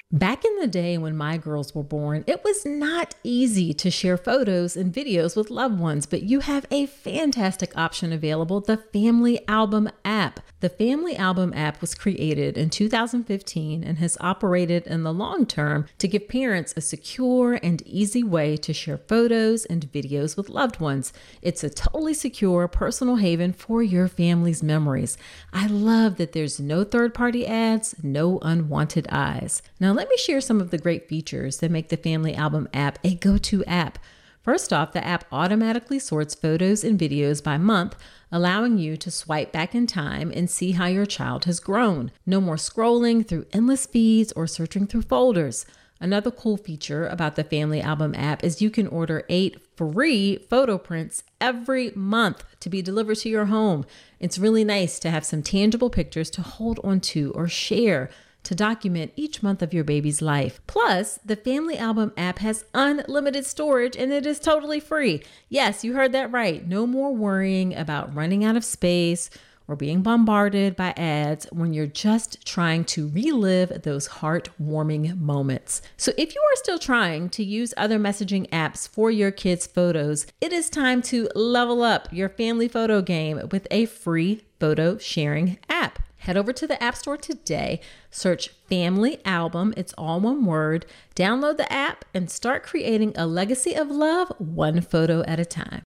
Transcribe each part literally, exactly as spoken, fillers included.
Back in the day when my girls were born, it was not easy to share photos and videos with loved ones, but you have a fantastic option available, the Family Album app. The Family Album app was created in two thousand fifteen and has operated in the long term to give parents a secure and easy way to share photos and videos with loved ones. It's a totally secure personal haven for your family's memories. I love that there's no third-party ads, no unwanted eyes. Now, let me share some of the great features that make the Family Album app a go-to app. First off, the app automatically sorts photos and videos by month, allowing you to swipe back in time and see how your child has grown. No more scrolling through endless feeds or searching through folders. Another cool feature about the Family Album app is you can order eight free photo prints every month to be delivered to your home. It's really nice to have some tangible pictures to hold on to or share to document each month of your baby's life. Plus, the Family Album app has unlimited storage and it is totally free. Yes, you heard that right. No more worrying about running out of space or being bombarded by ads when you're just trying to relive those heartwarming moments. So if you are still trying to use other messaging apps for your kids' photos, it is time to level up your family photo game with a free photo sharing app. Head over to the App Store today, search Family Album, it's all one word, download the app, and start creating a legacy of love one photo at a time.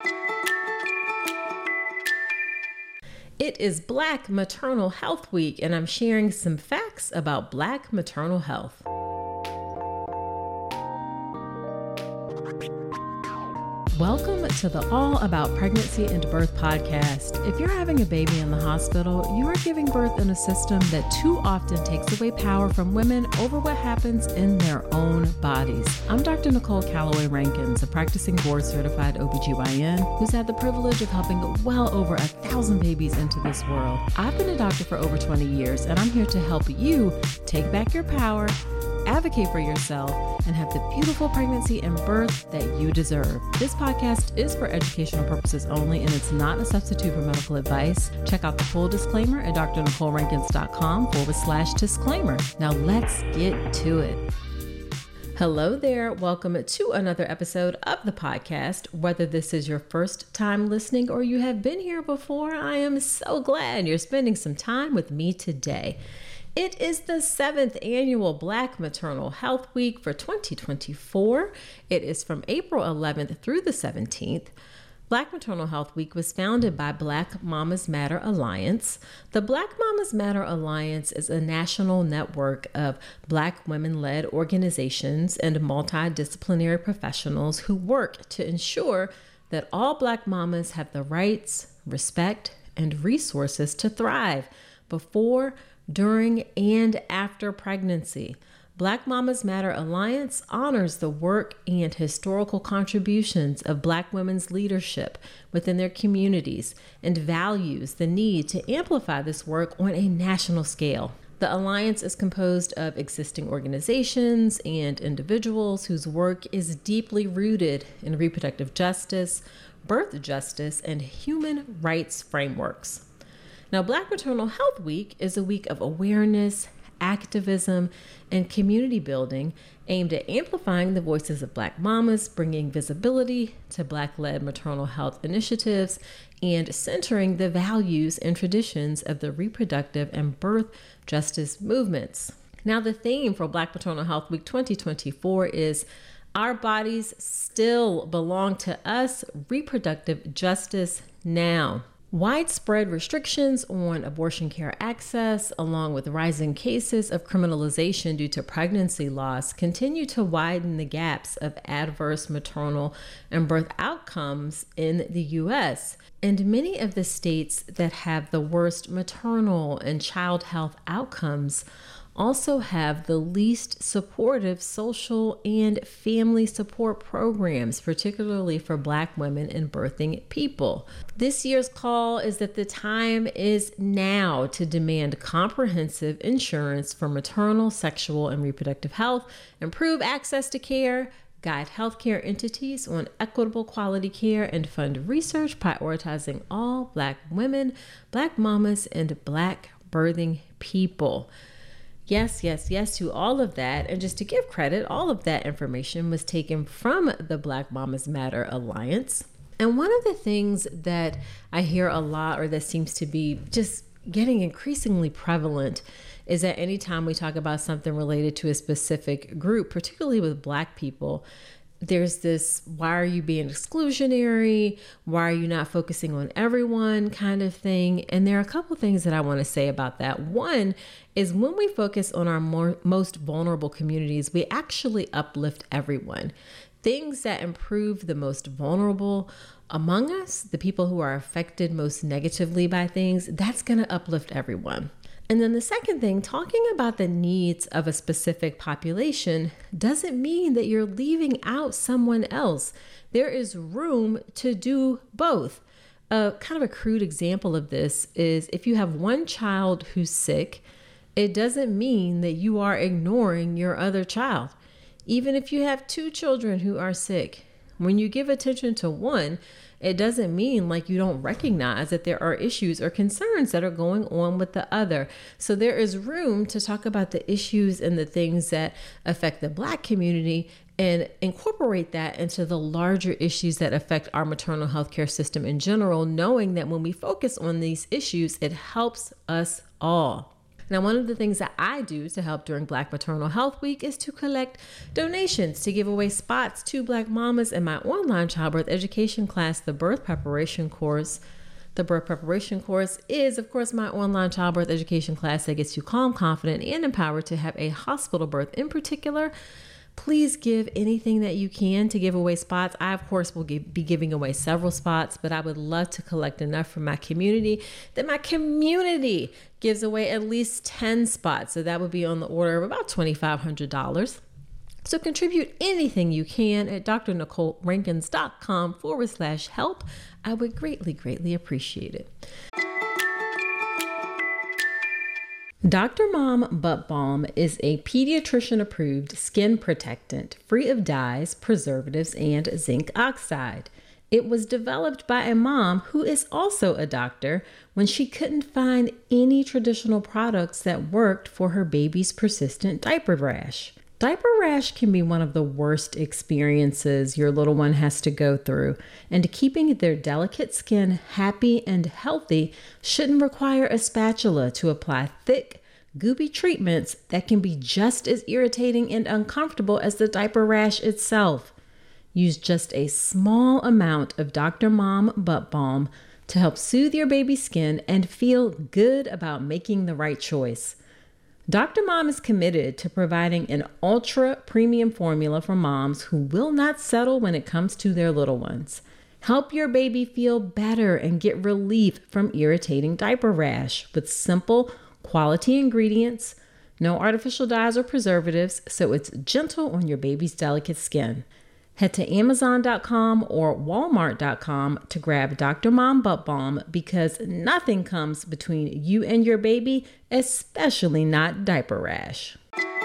It is Black Maternal Health Week, and I'm sharing some facts about Black maternal health. Welcome to the All About Pregnancy and Birth podcast. If you're having a baby in the hospital, you are giving birth in a system that too often takes away power from women over what happens in their own bodies. I'm Doctor Nicole Calloway Rankins, a practicing board-certified O B G Y N who's had the privilege of helping well over a thousand babies into this world. I've been a doctor for over twenty years, and I'm here to help you take back your power, advocate for yourself, and have the beautiful pregnancy and birth that you deserve. This podcast is for educational purposes only, and it's not a substitute for medical advice. Check out the full disclaimer at drnicolerankins.com forward slash disclaimer. Now let's get to it. Hello there. Welcome to another episode of the podcast. Whether this is your first time listening or you have been here before, I am so glad you're spending some time with me today. It is the seventh annual Black Maternal Health Week for twenty twenty-four. It is from April eleventh through the seventeenth. Black Maternal Health Week was founded by Black Mamas Matter Alliance. The Black Mamas Matter Alliance is a national network of Black women-led organizations and multidisciplinary professionals who work to ensure that all Black mamas have the rights, respect, and resources to thrive before, during, and after pregnancy. Black Mamas Matter Alliance honors the work and historical contributions of Black women's leadership within their communities and values the need to amplify this work on a national scale. The Alliance is composed of existing organizations and individuals whose work is deeply rooted in reproductive justice, birth justice, and human rights frameworks. Now, Black Maternal Health Week is a week of awareness, activism, and community building aimed at amplifying the voices of Black mamas, bringing visibility to Black-led maternal health initiatives, and centering the values and traditions of the reproductive and birth justice movements. Now, the theme for Black Maternal Health Week twenty twenty-four is Our Bodies Still Belong to Us, Reproductive Justice Now. Widespread restrictions on abortion care access, along with rising cases of criminalization due to pregnancy loss, continue to widen the gaps of adverse maternal and birth outcomes in the U S. And many of the states that have the worst maternal and child health outcomes also have the least supportive social and family support programs, particularly for Black women and birthing people. This year's call is that the time is now to demand comprehensive insurance for maternal, sexual, and reproductive health, improve access to care, guide healthcare entities on equitable quality care, and fund research prioritizing all Black women, Black mamas, and Black birthing people. Yes, yes, yes to all of that. And just to give credit, all of that information was taken from the Black Mamas Matter Alliance. And one of the things that I hear a lot, or that seems to be just getting increasingly prevalent, is that anytime we talk about something related to a specific group, particularly with Black people, there's this, why are you being exclusionary? Why are you not focusing on everyone kind of thing? And there are a couple things that I want to say about that. One is when we focus on our more, most vulnerable communities, we actually uplift everyone. Things that improve the most vulnerable among us, the people who are affected most negatively by things, that's going to uplift everyone. And then the second thing, talking about the needs of a specific population doesn't mean that you're leaving out someone else. There is room to do both. A kind of a crude example of this is if you have one child who's sick, it doesn't mean that you are ignoring your other child. Even if you have two children who are sick, when you give attention to one, it doesn't mean like you don't recognize that there are issues or concerns that are going on with the other. So there is room to talk about the issues and the things that affect the Black community and incorporate that into the larger issues that affect our maternal health care system in general, knowing that when we focus on these issues, it helps us all. Now, one of the things that I do to help during Black Maternal Health Week is to collect donations to give away spots to Black mamas in my online childbirth education class, the Birth Preparation Course. The Birth Preparation Course is, of course, my online childbirth education class that gets you calm, confident, and empowered to have a hospital birth. In particular, please give anything that you can to give away spots. I, of course, will give, be giving away several spots, but I would love to collect enough from my community that my community gives away at least ten spots. So that would be on the order of about twenty-five hundred dollars. So contribute anything you can at drnicolerankins.com forward slash help. I would greatly, greatly appreciate it. Doctor Mom Butt Balm is a pediatrician-approved skin protectant free of dyes, preservatives, and zinc oxide. It was developed by a mom who is also a doctor when she couldn't find any traditional products that worked for her baby's persistent diaper rash. Diaper rash can be one of the worst experiences your little one has to go through, and keeping their delicate skin happy and healthy shouldn't require a spatula to apply thick, goopy treatments that can be just as irritating and uncomfortable as the diaper rash itself. Use just a small amount of Doctor Mom Butt Balm to help soothe your baby's skin and feel good about making the right choice. Doctor Mom is committed to providing an ultra premium formula for moms who will not settle when it comes to their little ones. Help your baby feel better and get relief from irritating diaper rash with simple, quality ingredients, no artificial dyes or preservatives, so it's gentle on your baby's delicate skin. Head to amazon dot com or walmart dot com to grab Doctor Mom Butt Balm because nothing comes between you and your baby, especially not diaper rash.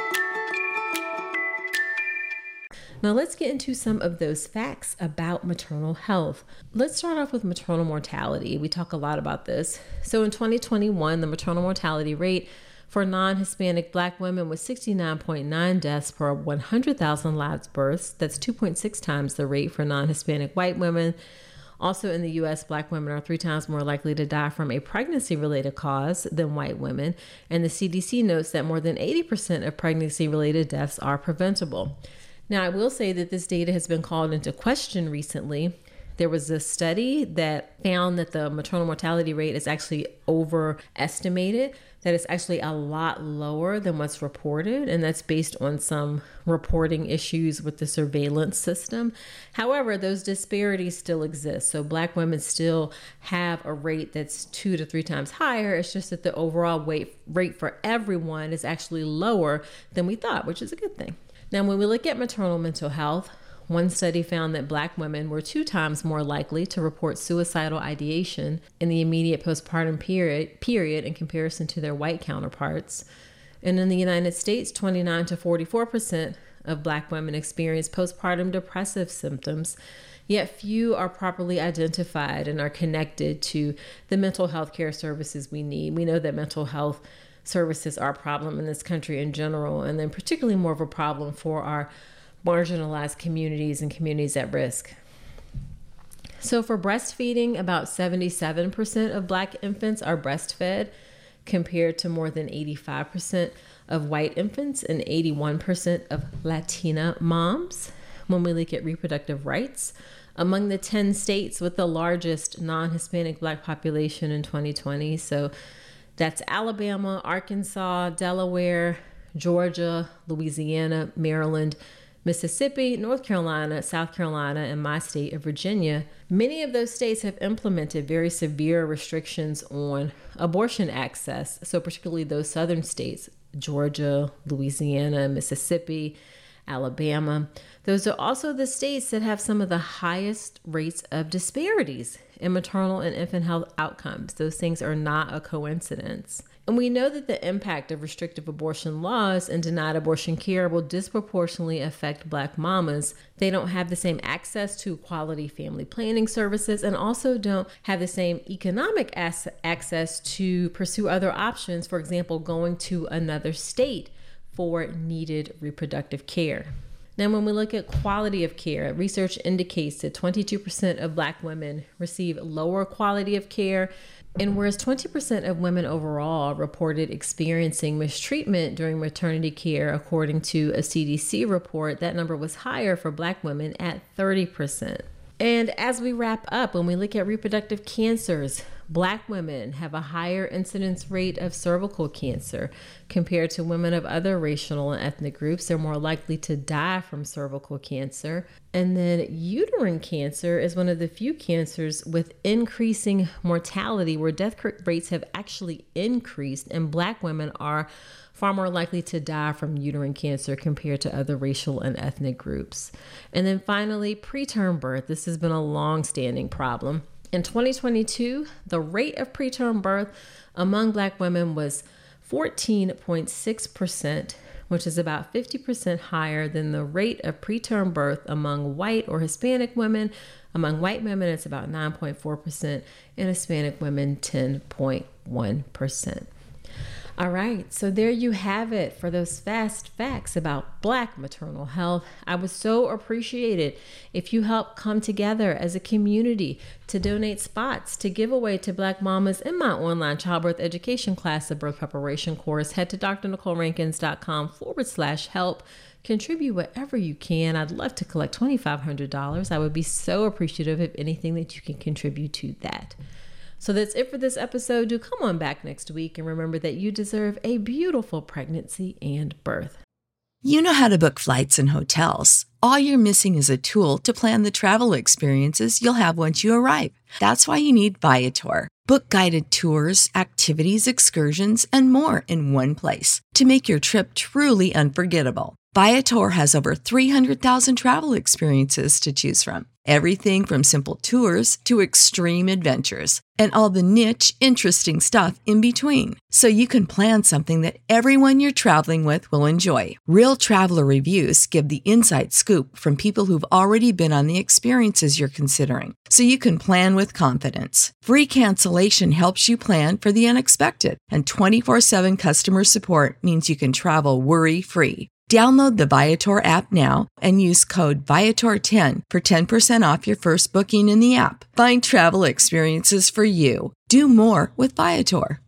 Now let's get into some of those facts about maternal health. Let's start off with maternal mortality. We talk a lot about this. So in twenty twenty-one, the maternal mortality rate for non-Hispanic Black women was sixty-nine point nine deaths per one hundred thousand live births. That's two point six times the rate for non-Hispanic white women. Also in the U S, Black women are three times more likely to die from a pregnancy-related cause than white women. And the C D C notes that more than eighty percent of pregnancy-related deaths are preventable. Now, I will say that this data has been called into question recently. There was a study that found that the maternal mortality rate is actually overestimated, that it's actually a lot lower than what's reported, and that's based on some reporting issues with the surveillance system. However, those disparities still exist. So Black women still have a rate that's two to three times higher. It's just that the overall weight, rate for everyone is actually lower than we thought, which is a good thing. Now, when we look at maternal mental health, one study found that Black women were two times more likely to report suicidal ideation in the immediate postpartum period, period in comparison to their white counterparts. And in the United States, twenty-nine to forty-four percent of Black women experience postpartum depressive symptoms, yet few are properly identified and are connected to the mental health care services we need. We know that mental health services are a problem in this country in general, and then particularly more of a problem for our marginalized communities and communities at risk. So for breastfeeding, about seventy-seven percent of Black infants are breastfed, compared to more than eighty-five percent of white infants and eighty-one percent of Latina moms. When we look at reproductive rights, among the ten states with the largest non-Hispanic Black population in twenty twenty, so that's Alabama, Arkansas, Delaware, Georgia, Louisiana, Maryland, Mississippi, North Carolina, South Carolina, and my state of Virginia. Many of those states have implemented very severe restrictions on abortion access. So particularly those southern states, Georgia, Louisiana, Mississippi, Alabama. Those are also the states that have some of the highest rates of disparities in maternal and infant health outcomes. Those things are not a coincidence. And we know that the impact of restrictive abortion laws and denied abortion care will disproportionately affect Black mamas. They don't have the same access to quality family planning services and also don't have the same economic as- access to pursue other options, for example, going to another state for needed reproductive care. Now, when we look at quality of care, research indicates that twenty-two percent of Black women receive lower quality of care, and whereas twenty percent of women overall reported experiencing mistreatment during maternity care, according to a C D C report, that number was higher for Black women at thirty percent. And as we wrap up, when we look at reproductive cancers, Black women have a higher incidence rate of cervical cancer compared to women of other racial and ethnic groups. They're more likely to die from cervical cancer. And then uterine cancer is one of the few cancers with increasing mortality, where death rates have actually increased, and Black women are far more likely to die from uterine cancer compared to other racial and ethnic groups. And then finally, preterm birth. This has been a long-standing problem. In twenty twenty-two, the rate of preterm birth among Black women was fourteen point six percent, which is about fifty percent higher than the rate of preterm birth among white or Hispanic women. Among white women, it's about nine point four percent, and Hispanic women, ten point one percent. All right, so there you have it for those fast facts about Black maternal health. I would so appreciate it if you help come together as a community to donate spots to give away to Black mamas in my online childbirth education class, the birth preparation course. Head to drnicolerankins.com forward slash help. Contribute whatever you can. I'd love to collect twenty-five hundred dollars. I would be so appreciative of anything that you can contribute to that. So that's it for this episode. Do come on back next week and remember that you deserve a beautiful pregnancy and birth. You know how to book flights and hotels. All you're missing is a tool to plan the travel experiences you'll have once you arrive. That's why you need Viator. Book guided tours, activities, excursions, and more in one place to make your trip truly unforgettable. Viator has over three hundred thousand travel experiences to choose from. Everything from simple tours to extreme adventures and all the niche, interesting stuff in between. So you can plan something that everyone you're traveling with will enjoy. Real traveler reviews give the inside scoop from people who've already been on the experiences you're considering. So you can plan with confidence. Free cancellation helps you plan for the unexpected. And twenty-four seven customer support means you can travel worry-free. Download the Viator app now and use code Viator ten for ten percent off your first booking in the app. Find travel experiences for you. Do more with Viator.